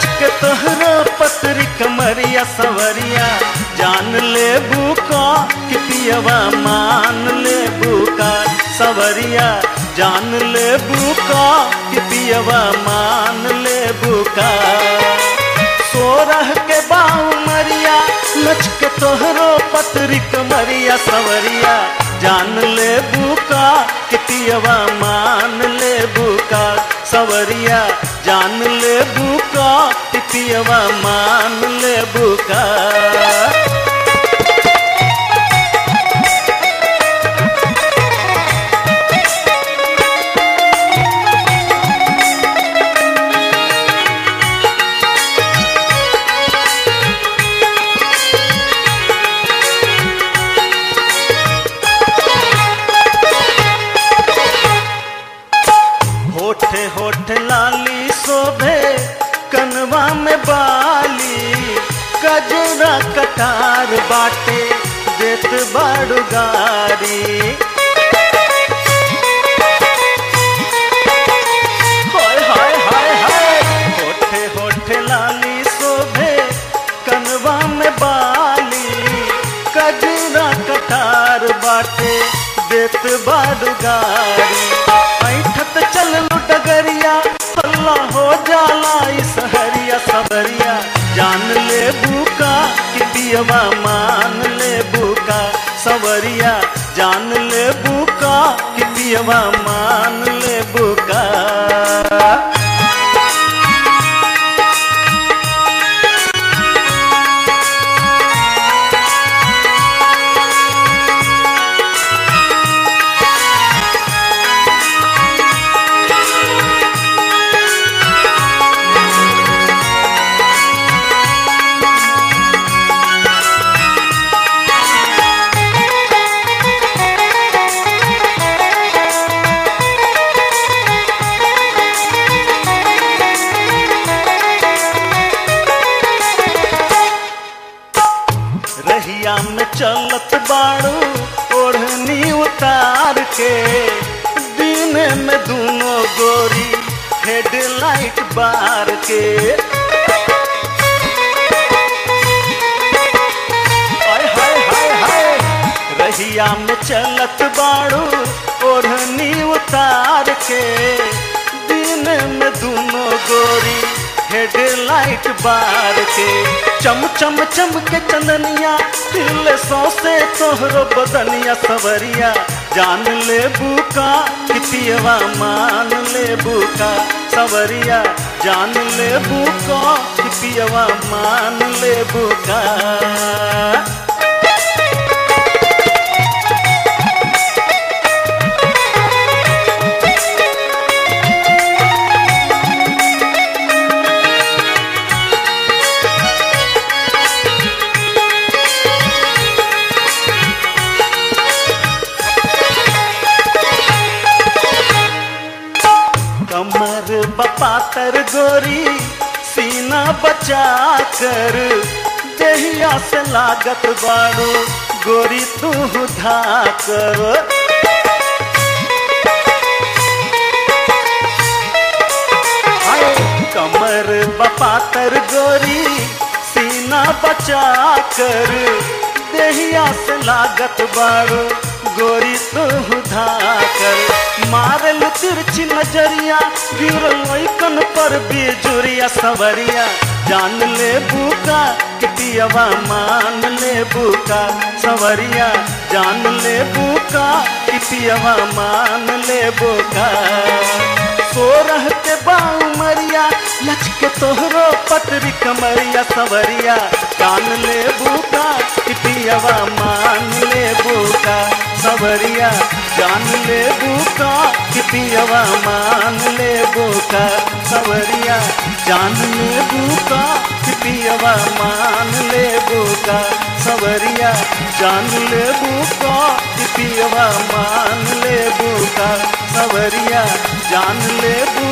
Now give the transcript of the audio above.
लचके तोहरो पतरी कमरिया सवरिया जान ले बुका कि पियवा मान ले बुका सवरिया जान ले बुका कि पियवा मान ले बुका सोरह के बाऊ मरिया लचके तोहरो पतरी कमरिया सवरिया जान ले बुका कि पियवा मान ले बुका सवरिया जान ले बुका कि पियवा मान ले बुका होठे होठे लाली शोभे कनवा में बाली कजरा कटार बाटे देत बाड़ू गारी हाय हाय हाय हाय होठे होठे लाली शोभे कनवा में बाली कजरा कटार बाटे देत बाड़ू गारी ऐठत चल डगरिया हल्ला हो जाला सहरिया सबरिया जान ले बुका कि पियवा मान ले बुका सवरिया जान ले बुका कि पियवा मान ले बुका रहिया में चलत बाड़ू ओढ़नी उतार के दिन में दोनों गोरी हेडलाइट बार के हाय हाय हाय हाय रहिया में चलत बाड़ू ओढ़नी उतार के दिन में दोनों गोरी हेडलाइट बार के चम चम चम के चंदनिया दिल सौसे तोहरो बदनिया सवरिया जान ले बुका कि पियवा मान ले बुका सवरिया जान ले बुका कि पियवा मान ले बुका कमर बपातर गोरी सीना बचा कर देहिया से लागत बाड़ू गोरी तू धाकर कमर बपातर गोरी सीना बचा कर देहिया से लागत बाड़ू गोरी तू धाकर मारल तिरछी नजरिया गिरल कन पर बेजुरिया सवरिया जान ले बुका कि पियवा मान ले बुका सवरिया जान ले बुका कि पियवा मान ले बुका सोरह के बाऊ मरिया लचके तोहरो पतरी कमरिया सवरिया जान ले बुका कि पियवा मान ले बुका सवरिया जान ले बुका कि पियवा मान ले बुका सवरिया जान ले बुका कि पियवा मान ले बुका सवरिया जान ले बुका कि पियवा मान ले बुका सवरिया जान ले बुका